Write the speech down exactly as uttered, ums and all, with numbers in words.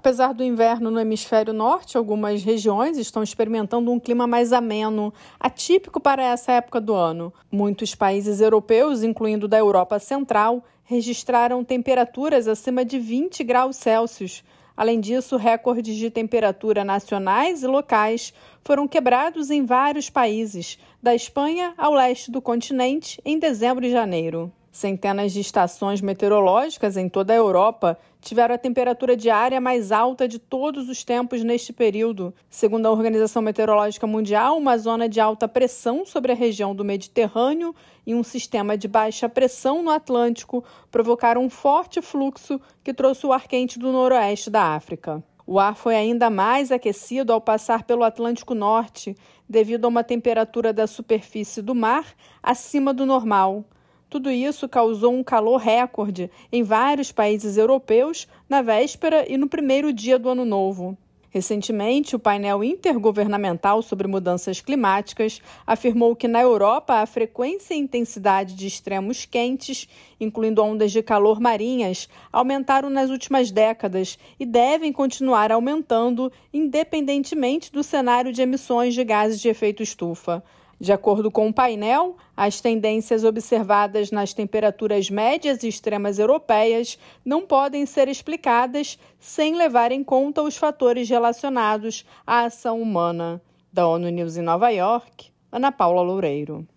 Apesar do inverno no hemisfério norte, algumas regiões estão experimentando um clima mais ameno, atípico para essa época do ano. Muitos países europeus, incluindo da Europa Central, registraram temperaturas acima de vinte graus Celsius. Além disso, recordes de temperatura nacionais e locais foram quebrados em vários países, da Espanha ao leste do continente, em dezembro e janeiro. Centenas de estações meteorológicas em toda a Europa tiveram a temperatura diária mais alta de todos os tempos neste período. Segundo a Organização Meteorológica Mundial, uma zona de alta pressão sobre a região do Mediterrâneo e um sistema de baixa pressão no Atlântico provocaram um forte fluxo que trouxe o ar quente do noroeste da África. O ar foi ainda mais aquecido ao passar pelo Atlântico Norte, devido a uma temperatura da superfície do mar acima do normal. Tudo isso causou um calor recorde em vários países europeus na véspera e no primeiro dia do Ano Novo. Recentemente, o painel intergovernamental sobre mudanças climáticas afirmou que na Europa a frequência e intensidade de extremos quentes, incluindo ondas de calor marinhas, aumentaram nas últimas décadas e devem continuar aumentando independentemente do cenário de emissões de gases de efeito estufa. De acordo com o painel, as tendências observadas nas temperaturas médias e extremas europeias não podem ser explicadas sem levar em conta os fatores relacionados à ação humana. Da ONU News em Nova York, Ana Paula Loureiro.